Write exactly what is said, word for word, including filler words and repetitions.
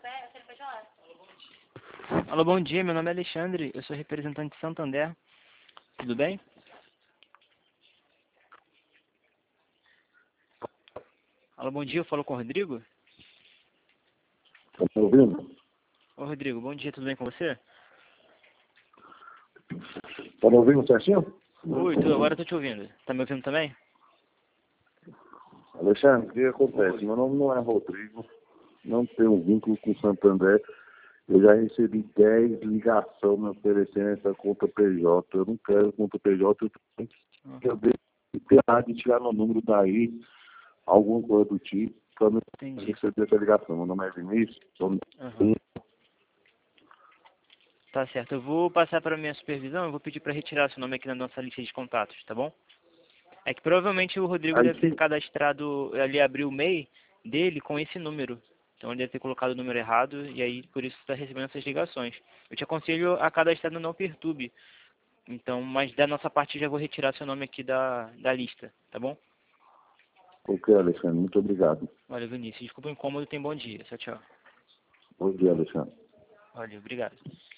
Alô, bom dia, meu nome é Alexandre, eu sou representante de Santander, tudo bem? Alô, bom dia, eu falo com o Rodrigo? Tá me ouvindo? Ô Rodrigo, bom dia, tudo bem com você? Tá me ouvindo certinho? Oi, tô, agora eu tô te ouvindo, tá me ouvindo também? Alexandre, o que acontece? Meu nome não é Rodrigo, não tenho vínculo com o Santander. Eu já recebi dez ligações me oferecendo essa conta P J. Eu não quero conta P J, eu tenho que eu devo ter de tirar meu número daí, alguma coisa do tipo, para não Entendi. receber essa ligação. Meu nome é Vinícius, sou... Uhum. Tá certo, eu vou passar para a minha supervisão, eu vou pedir para retirar seu nome aqui na nossa lista de contatos, tá bom? É que provavelmente o Rodrigo Aí deve ter sim, cadastrado, ali abriu o MEI dele com esse número. Então ele deve ter colocado o número errado e aí por isso está recebendo essas ligações. Eu te aconselho a cadastrar no Não Perturbe. Então, mas da nossa parte já vou retirar seu nome aqui da, da lista, tá bom? ok, Alexandre, muito obrigado. Valeu, Vinícius. Desculpa o incômodo, tem bom dia. Tchau, tchau. Bom dia, Alexandre. Valeu, obrigado.